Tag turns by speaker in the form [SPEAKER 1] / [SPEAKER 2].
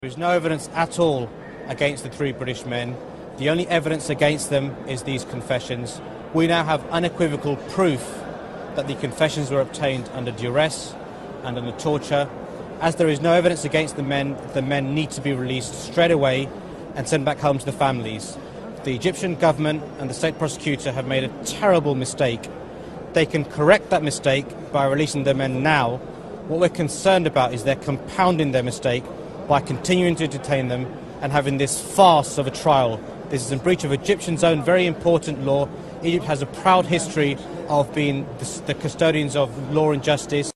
[SPEAKER 1] There is no evidence at all against the three British men. The only evidence against them is these confessions. We now have unequivocal proof that the confessions were obtained under duress and under torture. As there is no evidence against the men need to be released straight away and sent back home to the families. The Egyptian government and the state prosecutor have made a terrible mistake. They can correct that mistake by releasing the men now. What we're concerned about is they're compounding their mistake by continuing to detain them and having this farce of a trial. This is in breach of Egyptian's own very important law. Egypt has a proud history of being the custodians of law and justice.